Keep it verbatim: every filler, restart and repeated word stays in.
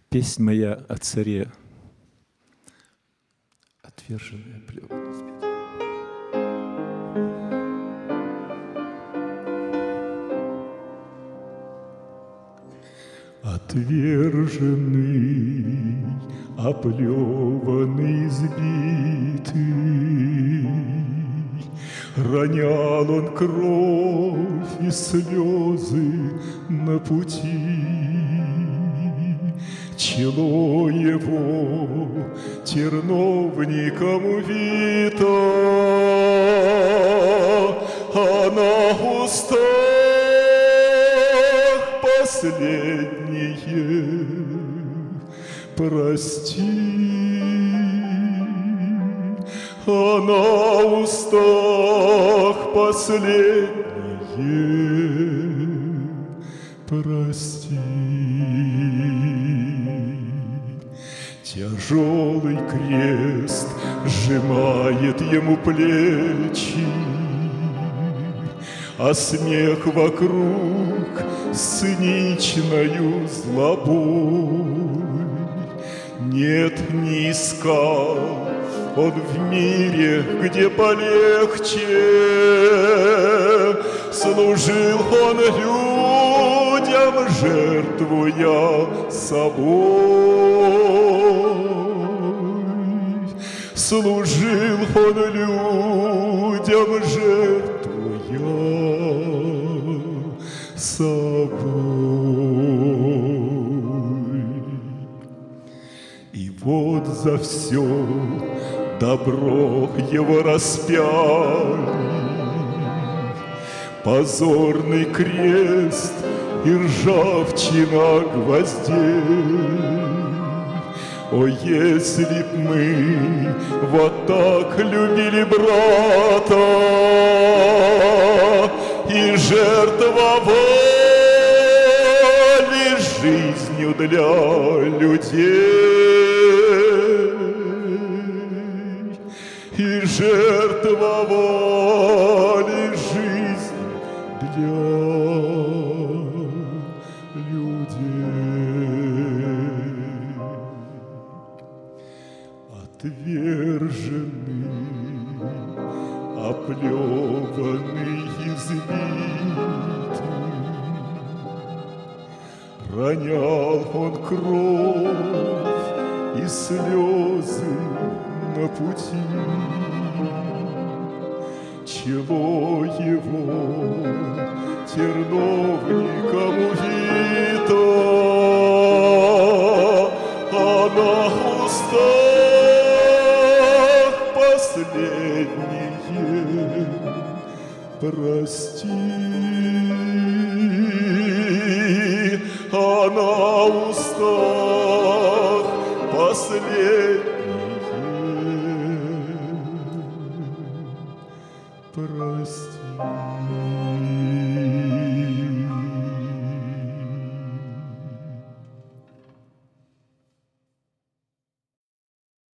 Песнь моя о царе, отверженная плеванный. Отверженный, оплеванный, избитый, ронял он кровь и слезы на пути. Чело его терновником увито, а на устах последнее прости, а на устах последнее прости. Тяжелый крест сжимает ему плечи, а смех вокруг с циничною злобой. Нет, не искал он в мире, где полегче, служил он людям, жертвуя собой. Служил он людям, жертвуя собой. И вот за все добро его распяли, позорный крест и ржавчина гвоздей. О, если б мы вот так любили брата и жертвовали жизнью для людей, и жертвовали жизнь для людей. Отверженный, оплеванный, избитый, ронял он кровь и слезы на пути. Чело его терновником увито, а на устах последнее прости, а на устах последнее